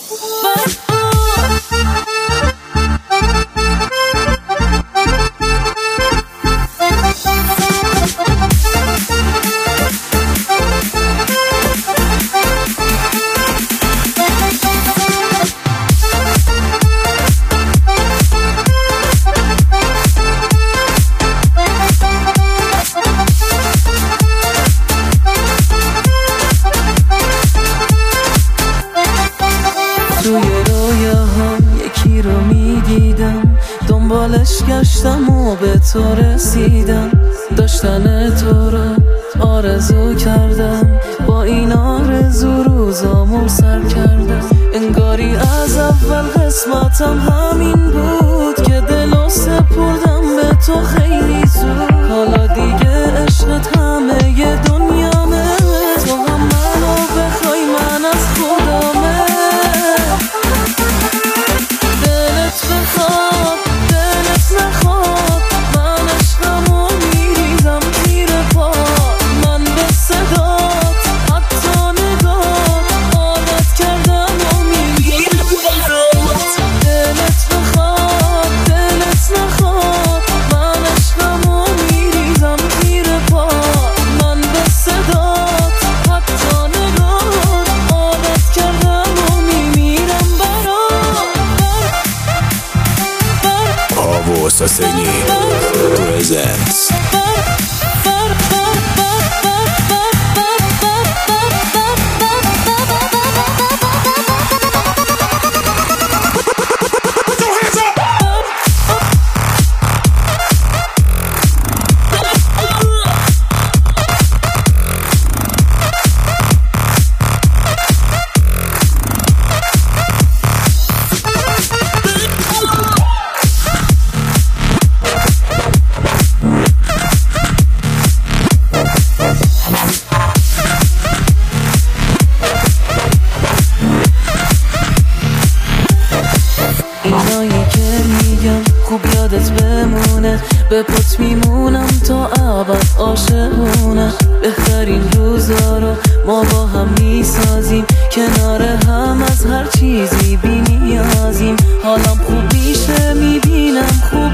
دنبالش گشتم و به تو رسیدم، داشتن تو رو آرزو کردم، با این آرزو روزامو سر کردم. انگاری از اول قسمتم همین بود که دلو سپردم به تو خیلی زود. حالا دیگه عشقت همه ی دنیامه، تو هم منو بخوای من از خودمه. دلت بخواد دلت نخواد، من عشقمو میریزم زیر پا. من به صدات حتی نگات عادت کردم و میگیرم برات. دلت بخواد دلت نخواد، من عشقمو میریزم زیر پا. من به صدات حتی نگات عادت کردم و میمیرم برات. Bravo Sassani presents اینایی که میگم خوب یادت بمونه، به پات میمونم تا ابد عاشقونه. بهترین روزا رو ما با هم میسازیم، کنار هم از هر چیزی بی نیازیم. حالم خوب میشه میبینم خوب